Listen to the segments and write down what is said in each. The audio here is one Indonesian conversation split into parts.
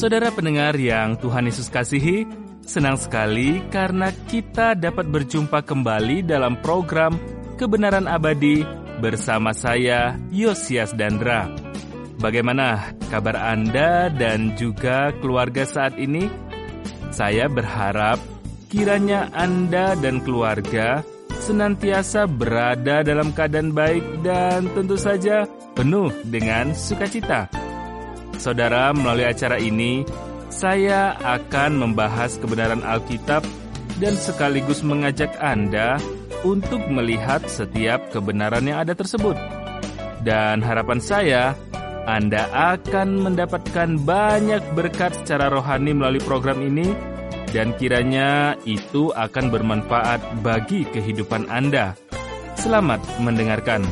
Saudara pendengar yang Tuhan Yesus kasihi, senang sekali karena kita dapat berjumpa kembali dalam program Kebenaran Abadi bersama saya, Yosias Dandra. Bagaimana kabar Anda dan juga keluarga saat ini? Saya berharap kiranya Anda dan keluarga senantiasa berada dalam keadaan baik dan tentu saja penuh dengan sukacita. Saudara, melalui acara ini, saya akan membahas kebenaran Alkitab dan sekaligus mengajak Anda untuk melihat setiap kebenaran yang ada tersebut. Dan harapan saya, Anda akan mendapatkan banyak berkat secara rohani melalui program ini, dan kiranya itu akan bermanfaat bagi kehidupan Anda. Selamat mendengarkan.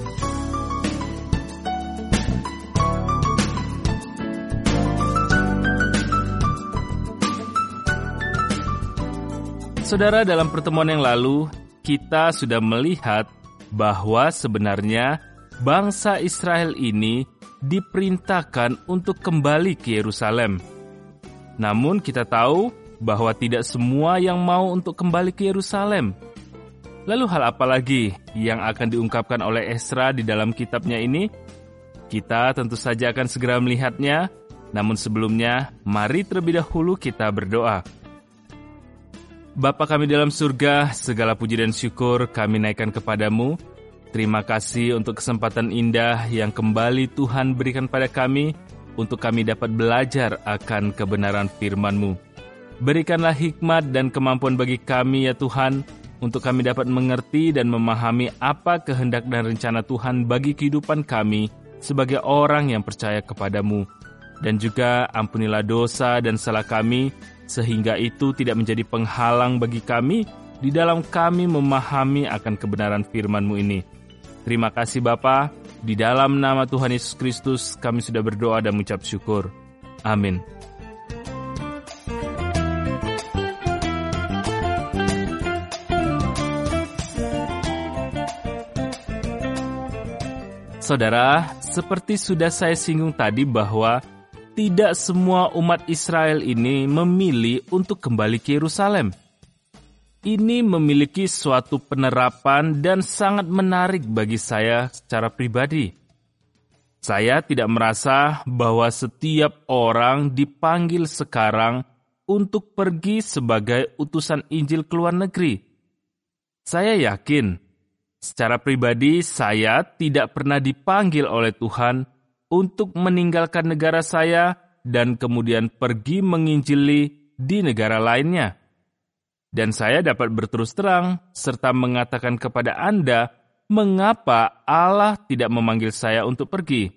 Saudara, dalam pertemuan yang lalu, kita sudah melihat bahwa sebenarnya bangsa Israel ini diperintahkan untuk kembali ke Yerusalem. Namun kita tahu bahwa tidak semua yang mau untuk kembali ke Yerusalem. Lalu hal apa lagi yang akan diungkapkan oleh Ezra di dalam kitabnya ini? Kita tentu saja akan segera melihatnya, namun sebelumnya mari terlebih dahulu kita berdoa. Bapa kami dalam surga, segala puji dan syukur kami naikkan kepadamu. Terima kasih untuk kesempatan indah yang kembali Tuhan berikan pada kami, untuk kami dapat belajar akan kebenaran firman-Mu. Berikanlah hikmat dan kemampuan bagi kami ya Tuhan, untuk kami dapat mengerti dan memahami apa kehendak dan rencana Tuhan bagi kehidupan kami sebagai orang yang percaya kepadamu. Dan juga ampunilah dosa dan salah kami, sehingga itu tidak menjadi penghalang bagi kami di dalam kami memahami akan kebenaran firman-Mu ini. Terima kasih Bapa, di dalam nama Tuhan Yesus Kristus kami sudah berdoa dan mengucap syukur. Amin. Saudara, seperti sudah saya singgung tadi bahwa tidak semua umat Israel ini memilih untuk kembali ke Yerusalem. Ini memiliki suatu penerapan dan sangat menarik bagi saya secara pribadi. Saya tidak merasa bahwa setiap orang dipanggil sekarang untuk pergi sebagai utusan Injil ke luar negeri. Saya yakin, secara pribadi saya tidak pernah dipanggil oleh Tuhan untuk meninggalkan negara saya dan kemudian pergi menginjili di negara lainnya. Dan saya dapat berterus terang serta mengatakan kepada Anda mengapa Allah tidak memanggil saya untuk pergi.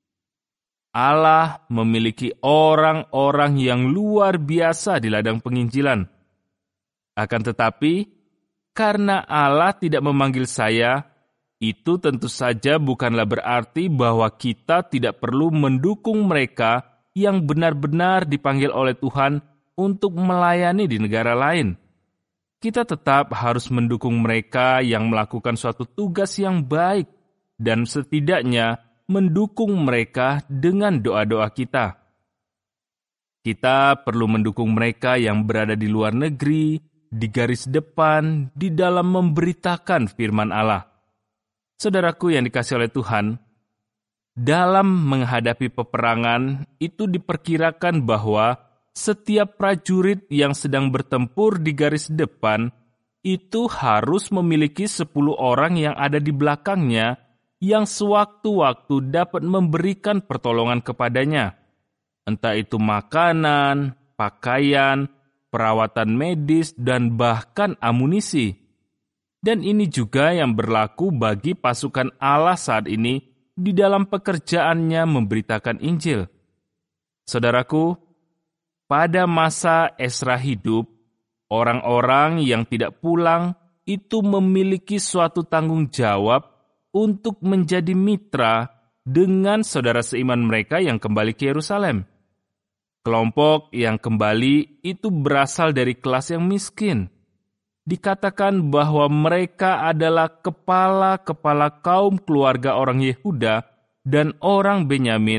Allah memiliki orang-orang yang luar biasa di ladang penginjilan. Akan tetapi, karena Allah tidak memanggil saya, itu tentu saja bukanlah berarti bahwa kita tidak perlu mendukung mereka yang benar-benar dipanggil oleh Tuhan untuk melayani di negara lain. Kita tetap harus mendukung mereka yang melakukan suatu tugas yang baik dan setidaknya mendukung mereka dengan doa-doa kita. Kita perlu mendukung mereka yang berada di luar negeri, di garis depan, di dalam memberitakan firman Allah. Saudaraku yang dikasihi oleh Tuhan, dalam menghadapi peperangan itu diperkirakan bahwa setiap prajurit yang sedang bertempur di garis depan itu harus memiliki 10 orang yang ada di belakangnya yang sewaktu-waktu dapat memberikan pertolongan kepadanya. Entah itu makanan, pakaian, perawatan medis, dan bahkan amunisi. Dan ini juga yang berlaku bagi pasukan Allah saat ini di dalam pekerjaannya memberitakan Injil. Saudaraku, pada masa Ezra hidup, orang-orang yang tidak pulang itu memiliki suatu tanggung jawab untuk menjadi mitra dengan saudara seiman mereka yang kembali ke Yerusalem. Kelompok yang kembali itu berasal dari kelas yang miskin. Dikatakan bahwa mereka adalah kepala-kepala kaum keluarga orang Yehuda dan orang Benyamin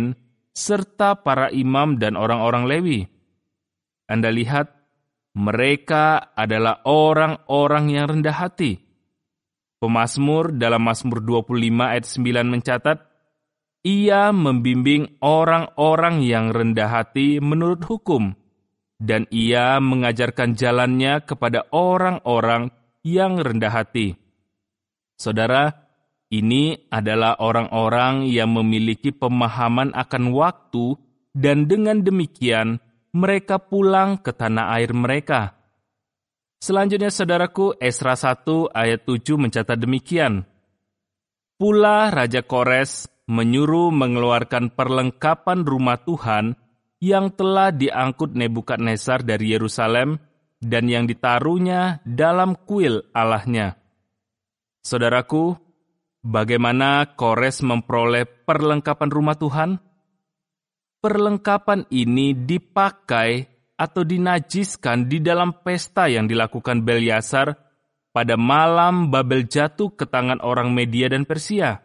serta para imam dan orang-orang Lewi. Anda lihat, mereka adalah orang-orang yang rendah hati. Pemazmur dalam Mazmur 25 ayat 9 mencatat, ia membimbing orang-orang yang rendah hati menurut hukum, dan ia mengajarkan jalannya kepada orang-orang yang rendah hati. Saudara, ini adalah orang-orang yang memiliki pemahaman akan waktu, dan dengan demikian mereka pulang ke tanah air mereka. Selanjutnya, saudaraku, Esra 1 ayat 7 mencatat demikian. Pula Raja Kores menyuruh mengeluarkan perlengkapan rumah Tuhan yang telah diangkut Nebukadnezar dari Yerusalem dan yang ditaruhnya dalam kuil Allahnya. Saudaraku, bagaimana Kores memperoleh perlengkapan rumah Tuhan? Perlengkapan ini dipakai atau dinajiskan di dalam pesta yang dilakukan Belshazzar pada malam Babel jatuh ke tangan orang Media dan Persia.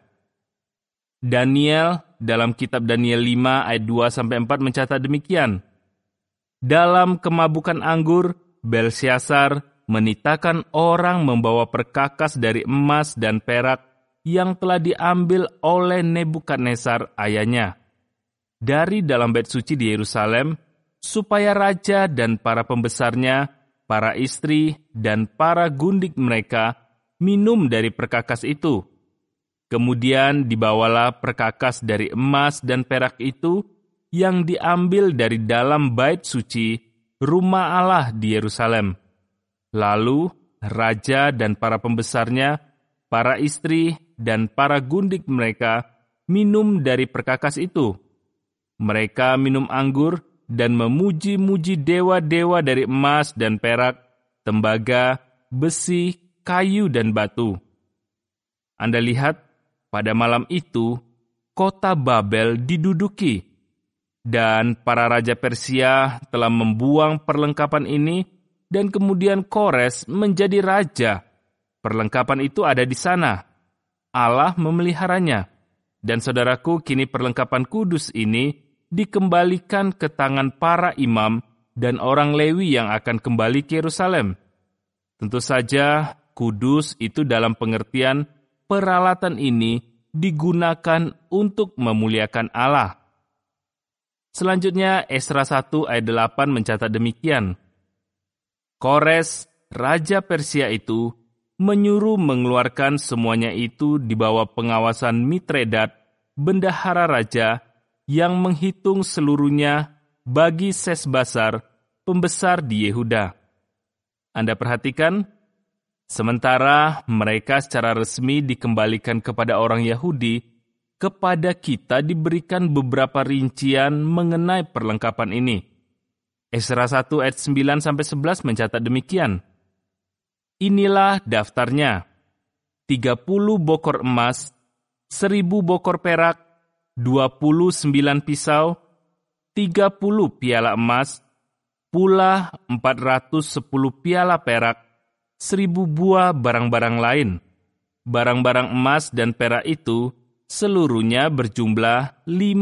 Daniel dalam kitab Daniel 5 ayat 2-4 mencatat demikian. Dalam kemabukan anggur, Belshazzar menitahkan orang membawa perkakas dari emas dan perak yang telah diambil oleh Nebukadnezar ayahnya dari dalam bait suci di Yerusalem, supaya raja dan para pembesarnya, para istri, dan para gundik mereka minum dari perkakas itu. Kemudian dibawalah perkakas dari emas dan perak itu yang diambil dari dalam bait suci rumah Allah di Yerusalem. Lalu raja dan para pembesarnya, para istri, dan para gundik mereka minum dari perkakas itu. Mereka minum anggur dan memuji-muji dewa-dewa dari emas dan perak, tembaga, besi, kayu, dan batu. Anda lihat, pada malam itu, kota Babel diduduki, dan para raja Persia telah membuang perlengkapan ini, dan kemudian Kores menjadi raja. Perlengkapan itu ada di sana. Allah memeliharanya. Dan saudaraku, kini perlengkapan kudus ini dikembalikan ke tangan para imam dan orang Lewi yang akan kembali ke Yerusalem. Tentu saja, kudus itu dalam pengertian peralatan ini digunakan untuk memuliakan Allah. Selanjutnya, Esra 1 ayat 8 mencatat demikian. Kores, raja Persia itu, menyuruh mengeluarkan semuanya itu di bawah pengawasan Mitredat, bendahara raja, yang menghitung seluruhnya bagi Sesbasar, pembesar di Yehuda. Anda perhatikan, sementara mereka secara resmi dikembalikan kepada orang Yahudi, kepada kita diberikan beberapa rincian mengenai perlengkapan ini. Esra 1 ayat 9-11 mencatat demikian. Inilah daftarnya. 30 bokor emas, 1000 bokor perak, 29 pisau, 30 piala emas, pula 410 piala perak, 1000 buah barang-barang lain. Barang-barang emas dan perak itu seluruhnya berjumlah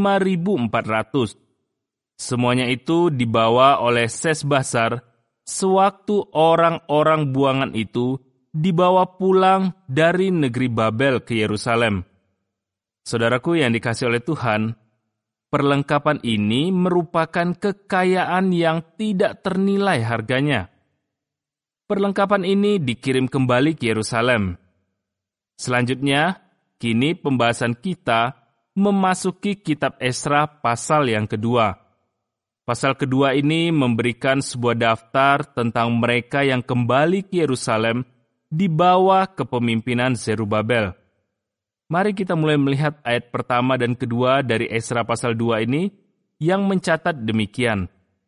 5.400. Semuanya itu dibawa oleh Sesbasar sewaktu orang-orang buangan itu dibawa pulang dari negeri Babel ke Yerusalem. Saudaraku yang dikasihi oleh Tuhan, perlengkapan ini merupakan kekayaan yang tidak ternilai harganya. Perlengkapan ini dikirim kembali ke Yerusalem. Selanjutnya, kini pembahasan kita memasuki kitab Esra pasal yang kedua. Pasal kedua ini memberikan sebuah daftar tentang mereka yang kembali ke Yerusalem di bawah kepemimpinan Zerubabel. Mari kita mulai melihat ayat pertama dan kedua dari Esra pasal 2 ini yang mencatat demikian.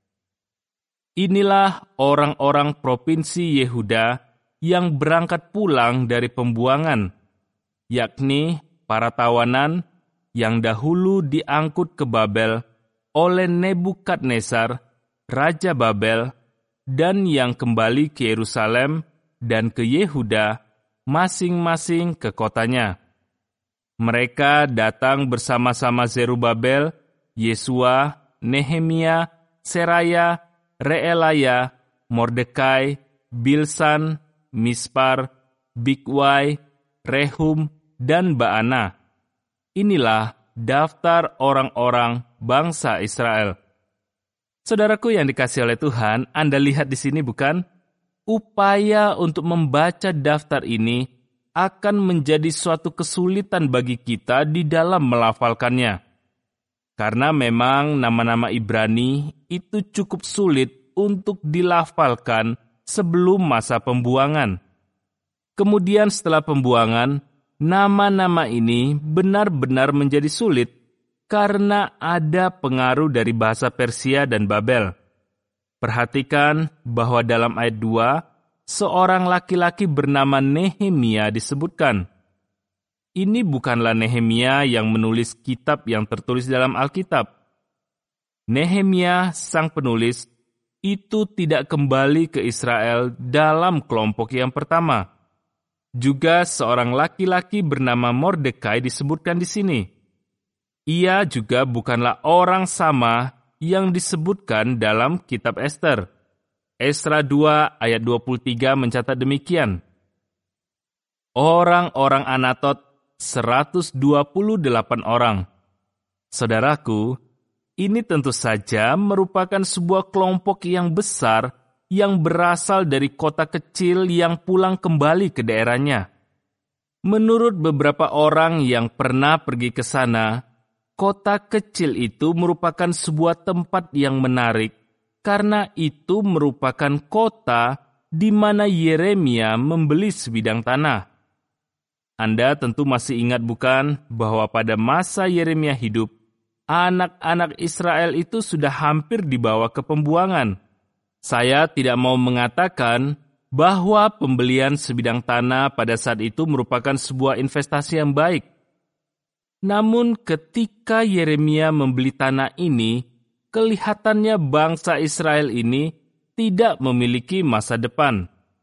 Inilah orang-orang provinsi Yehuda yang berangkat pulang dari pembuangan, yakni para tawanan yang dahulu diangkut ke Babel oleh Nebukadnezar, Raja Babel, dan yang kembali ke Yerusalem dan ke Yehuda, masing-masing ke kotanya. Mereka datang bersama-sama Zerubabel Yesua, Nehemia, Seraya, Reelaya, Mordekai, Bilsan, Mispar, Bigwai, Rehum, dan Baana. Inilah daftar orang-orang bangsa Israel. Saudaraku yang dikasihi oleh Tuhan, Anda lihat di sini bukan? Upaya untuk membaca daftar ini akan menjadi suatu kesulitan bagi kita di dalam melafalkannya. Karena memang nama-nama Ibrani itu cukup sulit untuk dilafalkan sebelum masa pembuangan. Kemudian setelah pembuangan, nama-nama ini benar-benar menjadi sulit karena ada pengaruh dari bahasa Persia dan Babel. Perhatikan bahwa dalam ayat 2, seorang laki-laki bernama Nehemia disebutkan. Ini bukanlah Nehemia yang menulis kitab yang tertulis dalam Alkitab. Nehemia, sang penulis, itu tidak kembali ke Israel dalam kelompok yang pertama. Juga seorang laki-laki bernama Mordekai disebutkan di sini. Ia juga bukanlah orang sama yang disebutkan dalam kitab Ester. Esra 2 ayat 23 mencatat demikian. Orang-orang Anatot 128 orang. Saudaraku, ini tentu saja merupakan sebuah kelompok yang besar yang berasal dari kota kecil yang pulang kembali ke daerahnya. Menurut beberapa orang yang pernah pergi ke sana, kota kecil itu merupakan sebuah tempat yang menarik karena itu merupakan kota di mana Yeremia membeli sebidang tanah. Anda tentu masih ingat bukan bahwa pada masa Yeremia hidup, anak-anak Israel itu sudah hampir dibawa ke pembuangan. Saya tidak mau mengatakan bahwa pembelian sebidang tanah pada saat itu merupakan sebuah investasi yang baik. Namun ketika Yeremia membeli tanah ini, kelihatannya bangsa Israel ini tidak memiliki masa depan.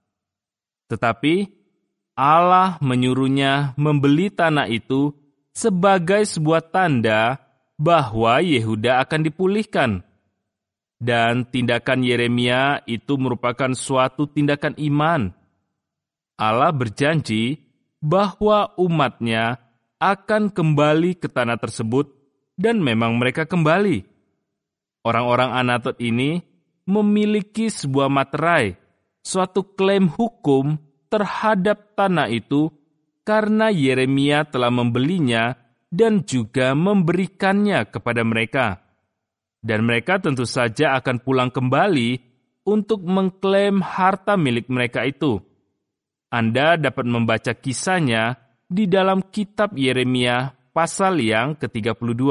Tetapi Allah menyuruhnya membeli tanah itu sebagai sebuah tanda bahwa Yehuda akan dipulihkan. Dan tindakan Yeremia itu merupakan suatu tindakan iman. Allah berjanji bahwa umatnya akan kembali ke tanah tersebut dan memang mereka kembali. Orang-orang Anatot ini memiliki sebuah materai, suatu klaim hukum terhadap tanah itu karena Yeremia telah membelinya dan juga memberikannya kepada mereka. Dan mereka tentu saja akan pulang kembali untuk mengklaim harta milik mereka itu. Anda dapat membaca kisahnya di dalam kitab Yeremia pasal yang ke-32.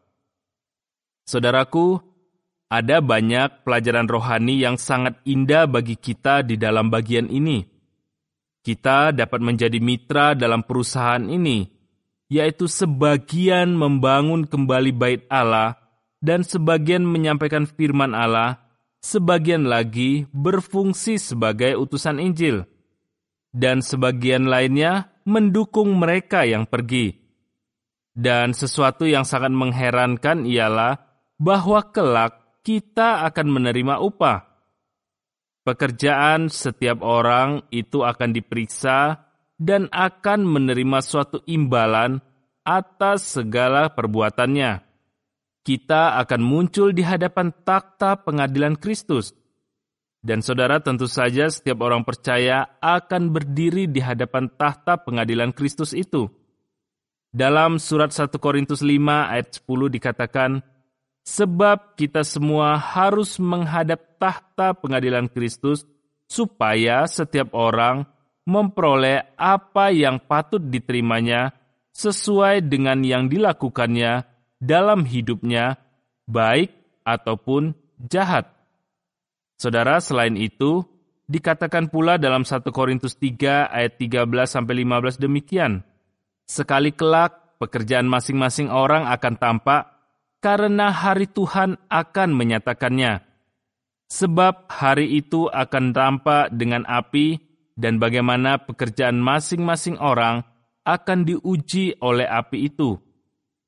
Saudaraku, ada banyak pelajaran rohani yang sangat indah bagi kita di dalam bagian ini. Kita dapat menjadi mitra dalam perusahaan ini, yaitu sebagian membangun kembali bait Allah dan sebagian menyampaikan firman Allah, sebagian lagi berfungsi sebagai utusan Injil, dan sebagian lainnya mendukung mereka yang pergi. Dan sesuatu yang sangat mengherankan ialah bahwa kelak kita akan menerima upah. Pekerjaan setiap orang itu akan diperiksa dan akan menerima suatu imbalan atas segala perbuatannya. Kita akan muncul di hadapan takhta pengadilan Kristus. Dan saudara, tentu saja setiap orang percaya akan berdiri di hadapan takhta pengadilan Kristus itu. Dalam surat 1 Korintus 5 ayat 10 dikatakan, sebab kita semua harus menghadap takhta pengadilan Kristus, supaya setiap orang memperoleh apa yang patut diterimanya sesuai dengan yang dilakukannya dalam hidupnya, baik ataupun jahat. Saudara, selain itu, dikatakan pula dalam 1 Korintus 3 ayat 13-15 demikian, sekali kelak pekerjaan masing-masing orang akan tampak, karena hari Tuhan akan menyatakannya. Sebab hari itu akan tampak dengan api, dan bagaimana pekerjaan masing-masing orang akan diuji oleh api itu.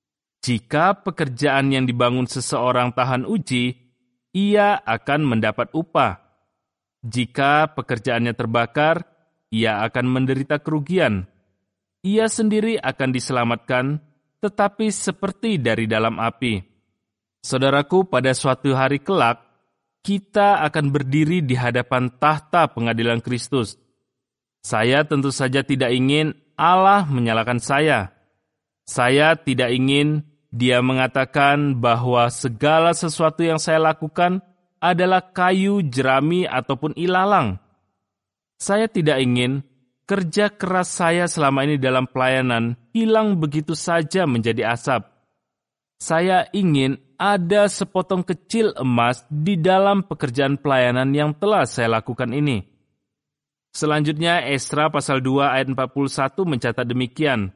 Jika pekerjaan yang dibangun seseorang tahan uji, ia akan mendapat upah. Jika pekerjaannya terbakar, ia akan menderita kerugian. Ia sendiri akan diselamatkan, tetapi seperti dari dalam api. Saudaraku, pada suatu hari kelak, kita akan berdiri di hadapan tahta pengadilan Kristus. Saya tentu saja tidak ingin Allah menyalahkan saya. Saya tidak ingin Dia mengatakan bahwa segala sesuatu yang saya lakukan adalah kayu, jerami, ataupun ilalang. Saya tidak ingin kerja keras saya selama ini dalam pelayanan hilang begitu saja menjadi asap. Saya ingin ada sepotong kecil emas di dalam pekerjaan pelayanan yang telah saya lakukan ini. Selanjutnya, Esra pasal 2 ayat 41 mencatat demikian.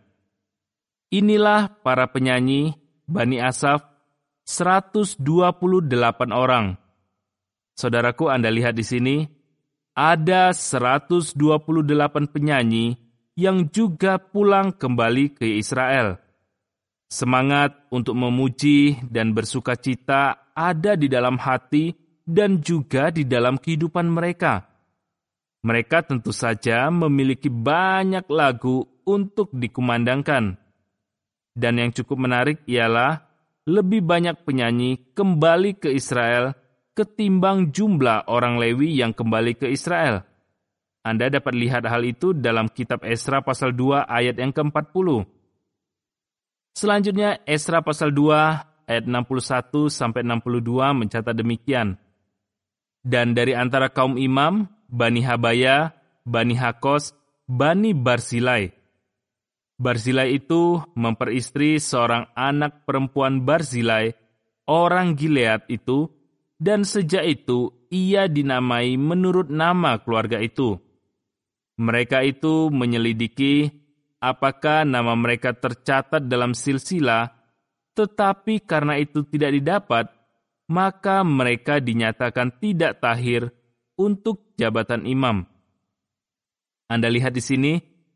Inilah para penyanyi, Bani Asaf, 128 orang. Saudaraku, Anda lihat di sini, ada 128 penyanyi yang juga pulang kembali ke Israel. Semangat untuk memuji dan bersuka cita ada di dalam hati dan juga di dalam kehidupan mereka. Mereka tentu saja memiliki banyak lagu untuk dikumandangkan. Dan yang cukup menarik ialah lebih banyak penyanyi kembali ke Israel ketimbang jumlah orang Lewi yang kembali ke Israel. Anda dapat lihat hal itu dalam kitab Esra pasal 2 ayat yang ke-40. Selanjutnya, Esra pasal 2 ayat 61-62 mencatat demikian. Dan dari antara kaum imam, Bani Habaya, Bani Hakos, Bani Barzilai. Barzilai itu memperistri seorang anak perempuan Barzilai, orang Gilead itu, dan sejak itu ia dinamai menurut nama keluarga itu. Mereka itu menyelidiki apakah nama mereka tercatat dalam silsilah, tetapi karena itu tidak didapat, maka mereka dinyatakan tidak tahir untuk jabatan imam. Anda lihat di sini,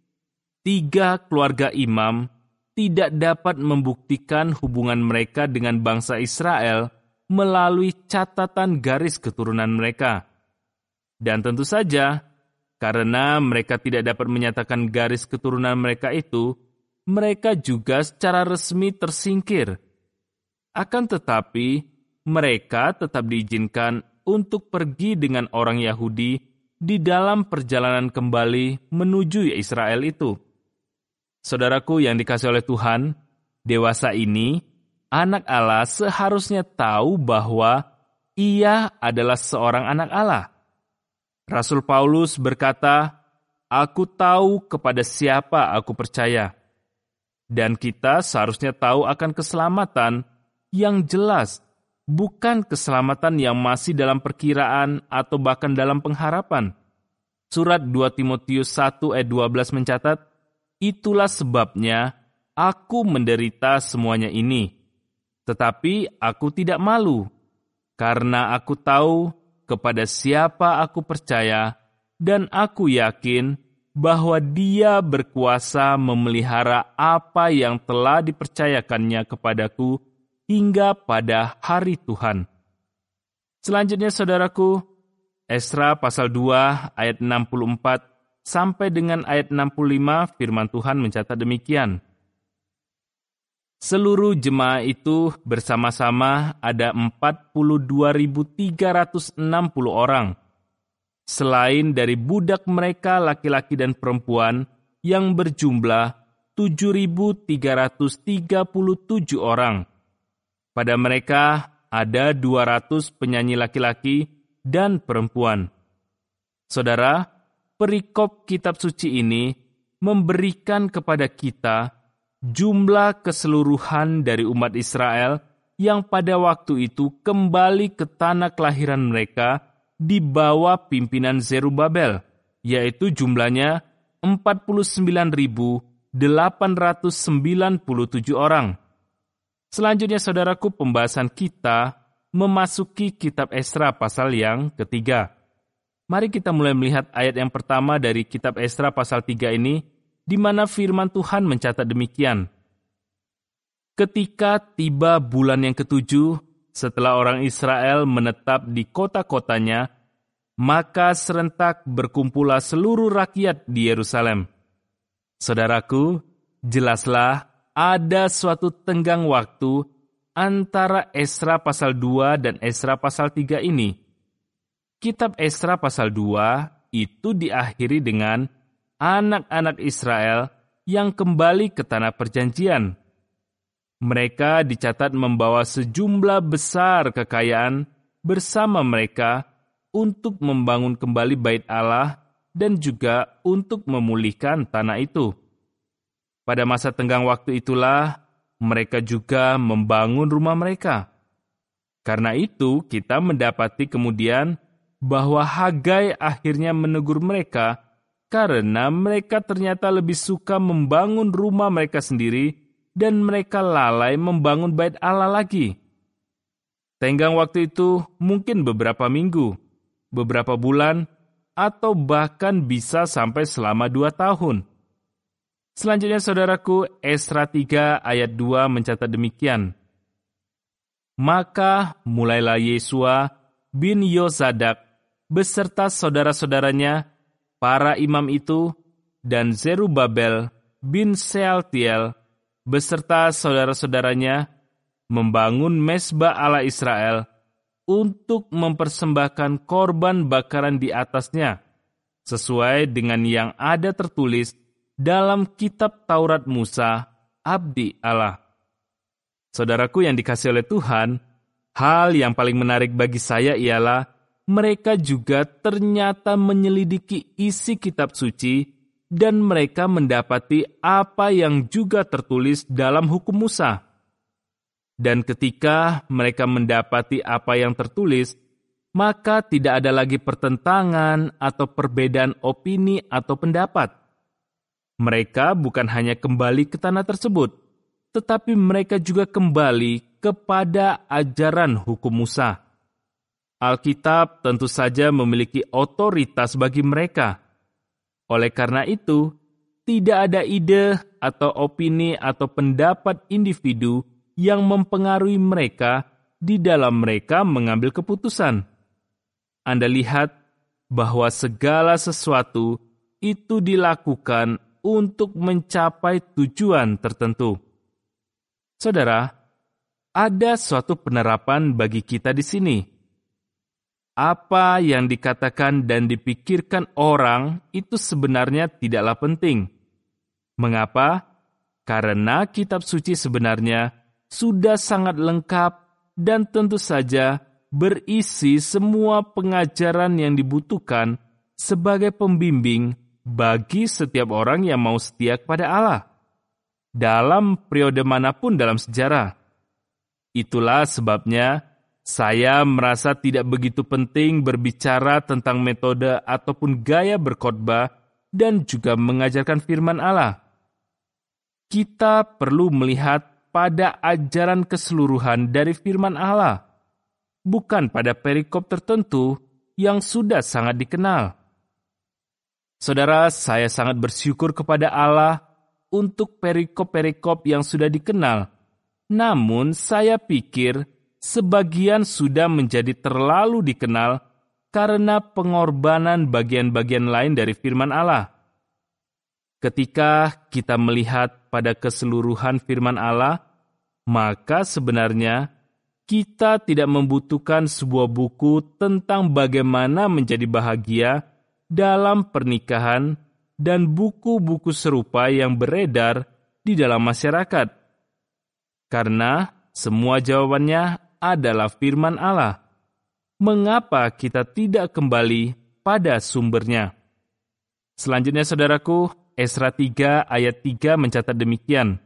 3 keluarga imam tidak dapat membuktikan hubungan mereka dengan bangsa Israel melalui catatan garis keturunan mereka. Dan tentu saja, karena mereka tidak dapat menyatakan garis keturunan mereka itu, mereka juga secara resmi tersingkir. Akan tetapi, mereka tetap diizinkan untuk pergi dengan orang Yahudi di dalam perjalanan kembali menuju Israel itu. Saudaraku yang dikasihi oleh Tuhan, dewasa ini, anak Allah seharusnya tahu bahwa ia adalah seorang anak Allah. Rasul Paulus berkata, "Aku tahu kepada siapa aku percaya." Dan kita seharusnya tahu akan keselamatan yang jelas, bukan keselamatan yang masih dalam perkiraan atau bahkan dalam pengharapan. Surat 2 Timotius 1 ayat 12 mencatat, "Itulah sebabnya aku menderita semuanya ini. Tetapi aku tidak malu, karena aku tahu kepada siapa aku percaya, dan aku yakin bahwa Dia berkuasa memelihara apa yang telah dipercayakannya kepadaku hingga pada hari Tuhan." Selanjutnya, saudaraku, Esra pasal 2 ayat 64 sampai dengan ayat 65 firman Tuhan mencatat demikian. Seluruh jemaah itu bersama-sama ada 42.360 orang. Selain dari budak mereka laki-laki dan perempuan yang berjumlah 7.337 orang. Pada mereka ada 200 penyanyi laki-laki dan perempuan. Saudara, perikop kitab suci ini memberikan kepada kita jumlah keseluruhan dari umat Israel yang pada waktu itu kembali ke tanah kelahiran mereka di bawah pimpinan Zerubabel, yaitu jumlahnya 49.897 orang. Selanjutnya, saudaraku, pembahasan kita memasuki kitab Esra pasal yang ketiga. Mari kita mulai melihat ayat yang pertama dari kitab Esra pasal 3 ini, di mana firman Tuhan mencatat demikian. Ketika tiba bulan yang ketujuh, setelah orang Israel menetap di kota-kotanya, maka serentak berkumpullah seluruh rakyat di Yerusalem. Saudaraku, jelaslah ada suatu tenggang waktu antara Esra pasal 2 dan Esra pasal 3 ini. Kitab Esra pasal 2 itu diakhiri dengan anak-anak Israel yang kembali ke tanah perjanjian. Mereka dicatat membawa sejumlah besar kekayaan bersama mereka untuk membangun kembali bait Allah dan juga untuk memulihkan tanah itu. Pada masa tenggang waktu itulah mereka juga membangun rumah mereka. Karena itu kita mendapati kemudian bahwa Hagai akhirnya menegur mereka karena mereka ternyata lebih suka membangun rumah mereka sendiri dan mereka lalai membangun bait Allah lagi. Tenggang waktu itu mungkin beberapa minggu, beberapa bulan, atau bahkan bisa sampai selama 2 tahun. Selanjutnya saudaraku, Esra 3 ayat 2 mencatat demikian. Maka mulailah Yesua bin Yozadak beserta saudara-saudaranya, para imam itu, dan Zerubabel bin Sealtiel beserta saudara-saudaranya membangun mezbah Allah Israel untuk mempersembahkan korban bakaran di atasnya, sesuai dengan yang ada tertulis dalam kitab Taurat Musa, abdi Allah. Saudaraku yang dikasihi oleh Tuhan, hal yang paling menarik bagi saya ialah mereka juga ternyata menyelidiki isi kitab suci dan mereka mendapati apa yang juga tertulis dalam hukum Musa. Dan ketika mereka mendapati apa yang tertulis, maka tidak ada lagi pertentangan atau perbedaan opini atau pendapat. Mereka bukan hanya kembali ke tanah tersebut, tetapi mereka juga kembali kepada ajaran hukum Musa. Alkitab tentu saja memiliki otoritas bagi mereka. Oleh karena itu, tidak ada ide atau opini atau pendapat individu yang mempengaruhi mereka di dalam mereka mengambil keputusan. Anda lihat bahwa segala sesuatu itu dilakukan untuk mencapai tujuan tertentu. Saudara, ada suatu penerapan bagi kita di sini. Apa yang dikatakan dan dipikirkan orang itu sebenarnya tidaklah penting. Mengapa? Karena kitab suci sebenarnya sudah sangat lengkap dan tentu saja berisi semua pengajaran yang dibutuhkan sebagai pembimbing bagi setiap orang yang mau setia kepada Allah dalam periode manapun dalam sejarah. Itulah sebabnya saya merasa tidak begitu penting berbicara tentang metode ataupun gaya berkhotbah dan juga mengajarkan firman Allah. Kita perlu melihat pada ajaran keseluruhan dari firman Allah, bukan pada perikop tertentu yang sudah sangat dikenal. Saudara, saya sangat bersyukur kepada Allah untuk perikop-perikop yang sudah dikenal. Namun saya pikir sebagian sudah menjadi terlalu dikenal karena pengorbanan bagian-bagian lain dari firman Allah. Ketika kita melihat pada keseluruhan firman Allah, maka sebenarnya kita tidak membutuhkan sebuah buku tentang bagaimana menjadi bahagia dalam pernikahan dan buku-buku serupa yang beredar di dalam masyarakat. Karena semua jawabannya adalah firman Allah. Mengapa kita tidak kembali pada sumbernya? Selanjutnya saudaraku, Esra 3 ayat 3 mencatat demikian.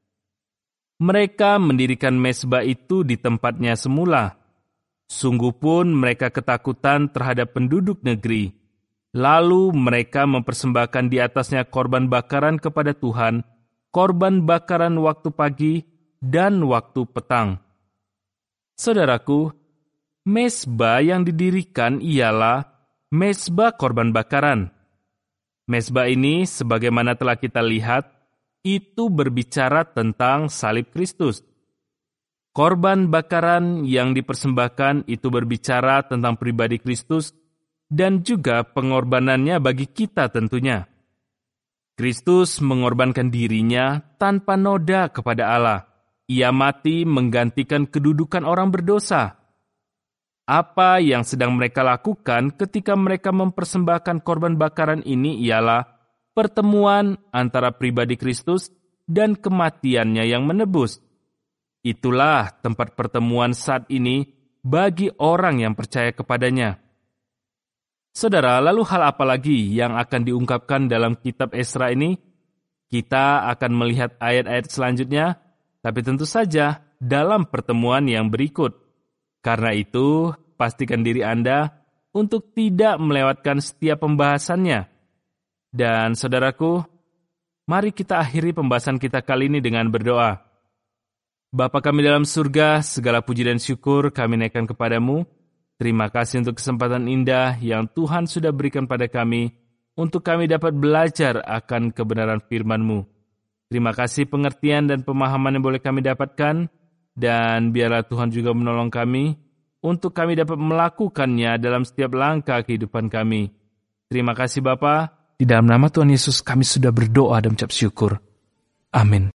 Mereka mendirikan mezbah itu di tempatnya semula. Sungguh pun mereka ketakutan terhadap penduduk negeri. Lalu mereka mempersembahkan di atasnya korban bakaran kepada Tuhan, korban bakaran waktu pagi dan waktu petang. Saudaraku, mezbah yang didirikan ialah mezbah korban bakaran. Mezbah ini, sebagaimana telah kita lihat, itu berbicara tentang salib Kristus. Korban bakaran yang dipersembahkan itu berbicara tentang pribadi Kristus dan juga pengorbanannya bagi kita tentunya. Kristus mengorbankan dirinya tanpa noda kepada Allah. Ia mati menggantikan kedudukan orang berdosa. Apa yang sedang mereka lakukan ketika mereka mempersembahkan korban bakaran ini ialah pertemuan antara pribadi Kristus dan kematiannya yang menebus. Itulah tempat pertemuan saat ini bagi orang yang percaya kepadanya. Saudara, lalu hal apa lagi yang akan diungkapkan dalam kitab Esra ini? Kita akan melihat ayat-ayat selanjutnya, tapi tentu saja dalam pertemuan yang berikut. Karena itu, pastikan diri Anda untuk tidak melewatkan setiap pembahasannya. Dan saudaraku, mari kita akhiri pembahasan kita kali ini dengan berdoa. Bapa kami dalam surga, segala puji dan syukur kami naikkan kepadamu. Terima kasih untuk kesempatan indah yang Tuhan sudah berikan pada kami, untuk kami dapat belajar akan kebenaran firman-Mu. Terima kasih pengertian dan pemahaman yang boleh kami dapatkan, dan biarlah Tuhan juga menolong kami, untuk kami dapat melakukannya dalam setiap langkah kehidupan kami. Terima kasih Bapa. Di dalam nama Tuhan Yesus kami sudah berdoa dan mengucap syukur. Amin.